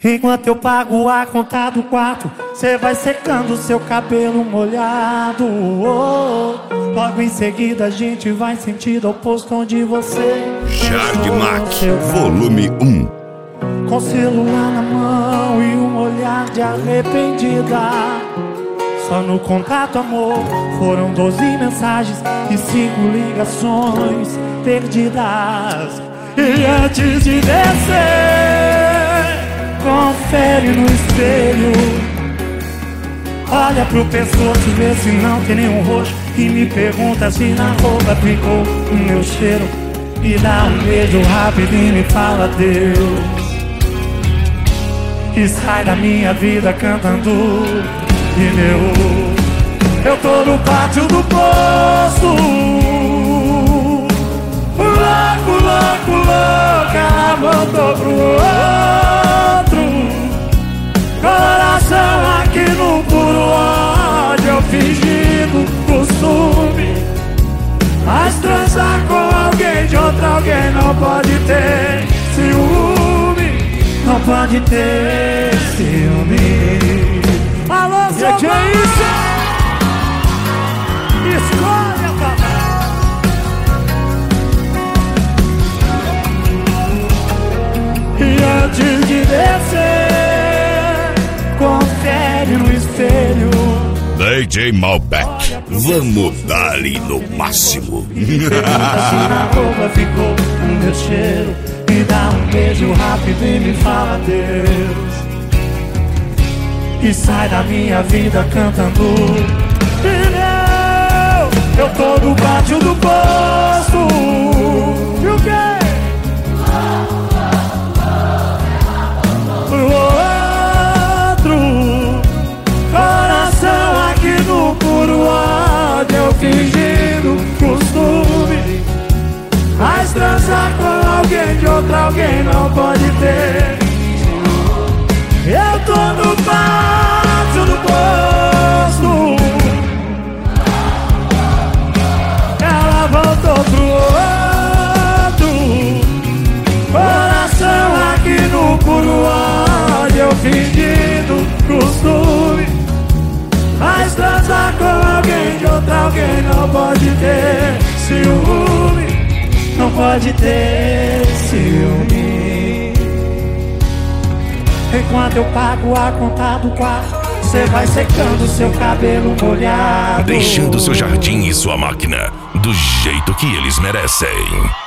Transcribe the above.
Enquanto eu pago a conta do quarto, cê vai secando seu cabelo molhado. Logo em seguida a gente vai sentido oposto onde você Jardmac, volume 1. Com celular na mão e um olhar de arrependida. Só no contato, amor, foram 12 mensagens e 5 ligações perdidas. E antes de descer, confere no espelho. Olha pro pescoço, vê se não tem nenhum roxo. E me pergunta se na roupa ficou o meu cheiro. E dá um beijo rápido e me fala Deus. E sai da minha vida cantando e eu tô no pátio do posto, louco, louco, louco. Ela voltou pro outro, coração aqui no puro ódio. Eu fingindo costume, mas transar com alguém de outro alguém não pode ter ciúme. Não pode ter ciúme. Alô, seu que é isso? Escolha, papai. E antes de descer, confere no espelho. DJ Malbec, vamos dar-lhe no máximo. Assim na roupa ficou o meu cheiro. Me dá um beijo rápido e me fala Deus. E sai da minha vida cantando eu tô no pátio do posto. E o quê? Pro outro, coração aqui no puro ódio. Eu fingindo costume, mas transar com alguém de outro alguém não pode ter. Eu tô no pátio do posto, ela voltou pro outro, coração aqui no puro ódio. Eu fingindo costume, mas transar com alguém de outro alguém não pode ter ciúme. Não pode ter ciúme. Enquanto eu pago a conta do quarto, cê vai secando seu cabelo molhado, deixando seu jardim e sua máquina do jeito que eles merecem.